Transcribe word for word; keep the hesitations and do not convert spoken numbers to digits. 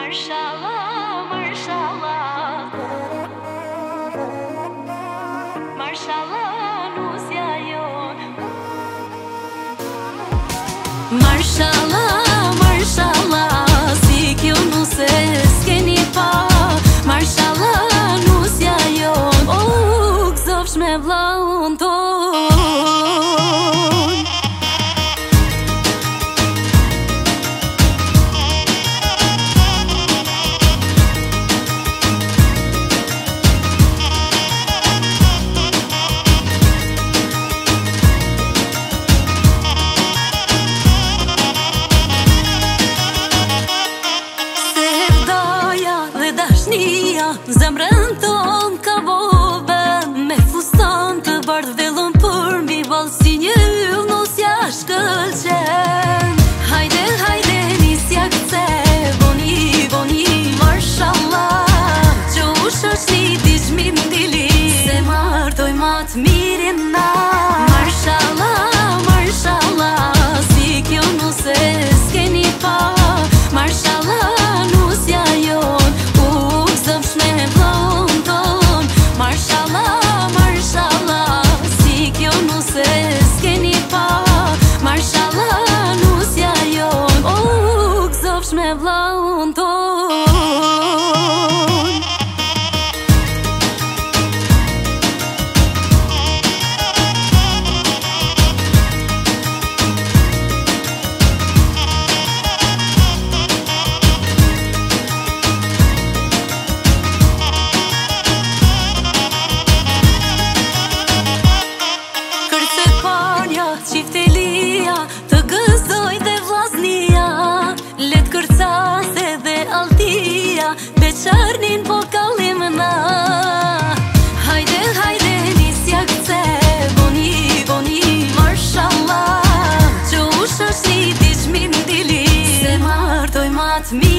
Marshallah, marshallah, marshallah, nusja jon. Marshallah, marshallah, si kjo nuse s'keni pa. Marshallah, nusja jon, o gëzofsh me vllaun ton. Zemrën ton ka bobe me fustan të bardh vellon për mbi ball si një yll nusja shkëlqen. Hajde, hajde, nisja këthe, boni, boni, marshallah, që u shoshni ti qmim dili, se martoj mat mirin na. Marshallah, marshallah, si kjo nuse s'keni pa. Marshallah, nusja jon, marshallah, marshallah, si kjo nuse s'keni pa. Marshallah, nusja jon, o gëzofsh me vllaun ton. Qiftelia të gëzoj dhe vllaznia, let kërcase dhe altia, beqarnin po kallim na. Hajde, hajde, nisja këthe, boni, boni, marshallah, që u shoshni ti qmim dili, se martoj mat mi.